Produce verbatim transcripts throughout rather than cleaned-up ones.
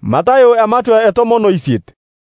Matayo ematua etomon oisiet.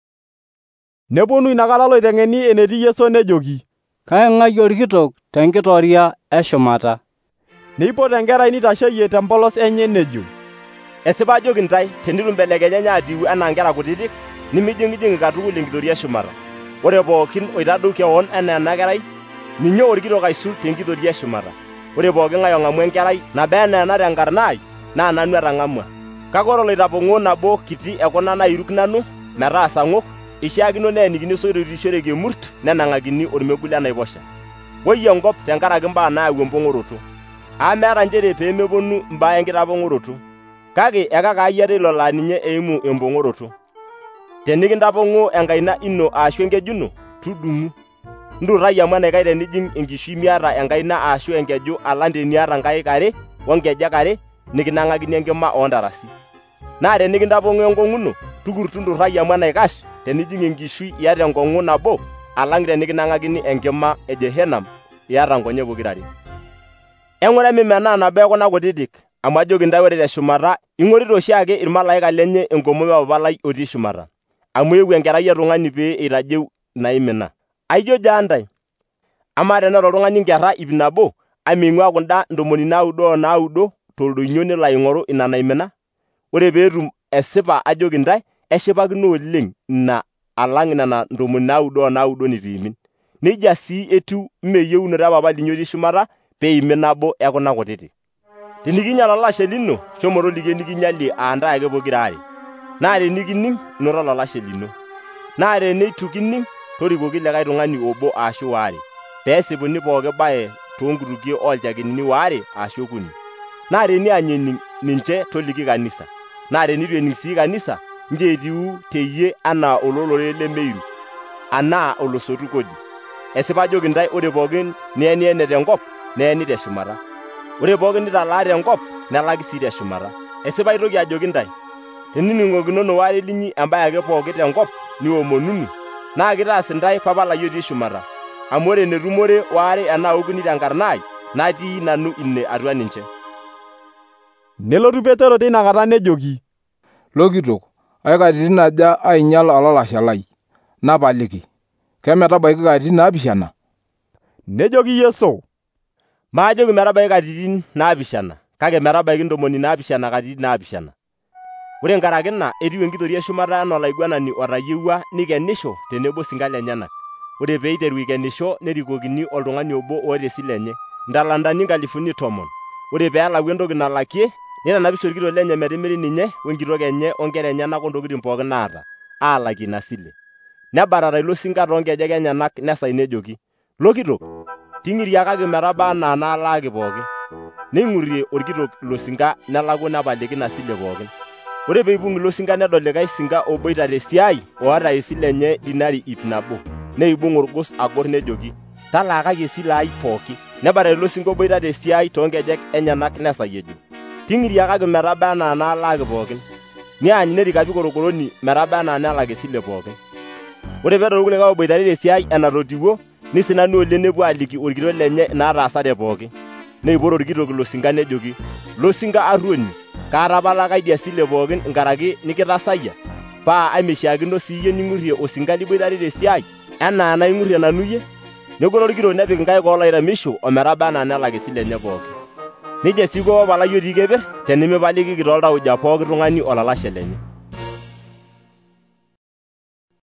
Neponu inakata loiteng'eni enetii Yesu nejoki, Kaing'ai orkitok tenkitoria eshumata. Neipot enkerai nitasheyie tempolos enye nejo, Esipa ajoki ntai, tenitu mbelekenyenya atiu enaa nkera kutitik, nimijing'ijing katukul enkitoria eshumata. Ore pookin oitadou keon enaa ena kerai, ninye orkitok aisul tenkitoria eshumata. Ore pooki ng'ae ong'amu enkerai naba enaa ena tenkarna ai, naa nanu etang'amua. Kake ore oloitapong'oo nabo kiti ekuna nairuk nanu metaa sang'ok, ishaakino neenikini soito oitishoreki emurt nenang'akini ormegul enaiposha. Woi enkop tenkaraki mbaa naayau empong'oroto. Aa meeta njere pee meponu mbaa enkitapong'oroto, kake ekakaai ate ilo laa ninye eimu empong'oroto. Tenikintapong'oo enkaina ino aashu enkeju ino, tudung'u. Nturrai amu enaikash tenijing enkishui miata enkaina aashu enkeju alang' teniata nkaik are onkejek are nikinang'akini enkima oontarasi. Naa tenikintapong'oo enkong'u ino, tukurtu nturrai amu enaikash tenijing enkishui iyata enkong'u nabo alang' tenikinang'akini enkima e Jehanam iyata nkonyek pokirare. Eng'ura mimenaa nabo ekuna kutitik, amu ajoki ntai ore teshumata ing'orita oshiake irmalaika lenye enkomom epapa lai otii shumata, amu eewuo enkerai etung'ani pee eitajeu naimina. Aijo jaa ntai, amaa teneeta oltung'ani nkerra ip nabo, ameing'ua kunda ntomoni naudo onaudo toldoinyo nelo aing'oru ina naimina? Ore peetum esipa ajoki ntai, eshipakino oleng' ina alang' nena ntomoni naudo onaudo nitu iimin. Neija sii etiu meyieunoto epapa linyi otii shumata peimin nabo ekuna kutitik. Tenikinyal olashe lino, shomo toliki enikinyalie aa ntai ake pokira are. Naa tenikining', noto ololashe lino. Naa teneitu kining', torikoki likae tung'ani obo aashu waare, peesipuni pooki baye toonkutukie oolchakinini waare aashu okuni. Naa teniany ening' ninche toliki kanisa. Naa tenitu ening' sii kanisa, nchoo etiu teyie anaa ololorere lemeiru, anaa olosotu kodi. Esipa ajoki ntai ore pookin nieniene tenkop, neeni teshumata. Ore pookin nitalaa tenkop, nelaki sii teshumata. Esipa aitoki ajoki ntai, tenining'okinono waare linyi embaye ake pooki tenkop niomonunu, naa kitaas ntai papa lai otii shumata, amu ore enetumore waare enaa okuni tenkarna ai, natii nanu ine atua ninche. Nelotu Petero tinakata nejoki, Lokitok, aikatitin aja ainyal olalashe lai, napaliki, kemetabaiki katitin naapishana? Nejoki Yesu, Maajoki metabaiki katitin naapishana, kake metabaiki ntomoni naapishana katitin naapishana. Ore nkaraki ina etiu enkitoria eshumata enaa olaiguanani otayiewua nikenisho tenebo sinka lenyenak. Ore peiteru ikenisho nerikokini oltung'ani obo oota esile enye, ntalantani nkalifuni tomon. Ore peelau entoki nalakie, nitanapisho orkitok lenye metimiri ninye wenkitok enye onkera enyenak ontokitin pookin naata, aalakie ina sile. Nebatata ilo sinka toonkejek enyenak nesai nejoki, Lokitok, ting'iriakaki metaba anaa naalaaki pooki. Neing'urie orkitok ilo sinka nelaku nepaliki ina sile pookin. Ore peipung' ilo sinka nedol likae sinka oboita tesiai oota esile enye dinari ip nabo, neibung' orgos agor nejoki, Talaakaki esile ai pooki. Nebatata ilo sinka oboita tesiai toonkejek enyenak nesai ejo, Ting'iriakaki metaba anaa naalaaki pookin. Niany nerikapi korokoroni metaba anaa nelak esile pookin. Ore peedol kulikae oboitare tesiai enatotiwuo, nisinanu oleng' nepuo aliki orkitok lenye inaataasate pooki. Neipot orkitok ilo sinka nejoki, Lo sinka arruoni, kaatapalaka idia sile pookin nkaraki nikitasayia, paa ameishaakino siiyie ning'urrie osinka liboitare tesiai enaa enaing'urrie nanu iyie? Negolo orkitok nepik nkaik oolairamisho ometaba anaa nelak esile enye pooki. Neija sii iko papa lai otii keper tenimipalikiki tooltauja pooki tung'ani olalashe lenye.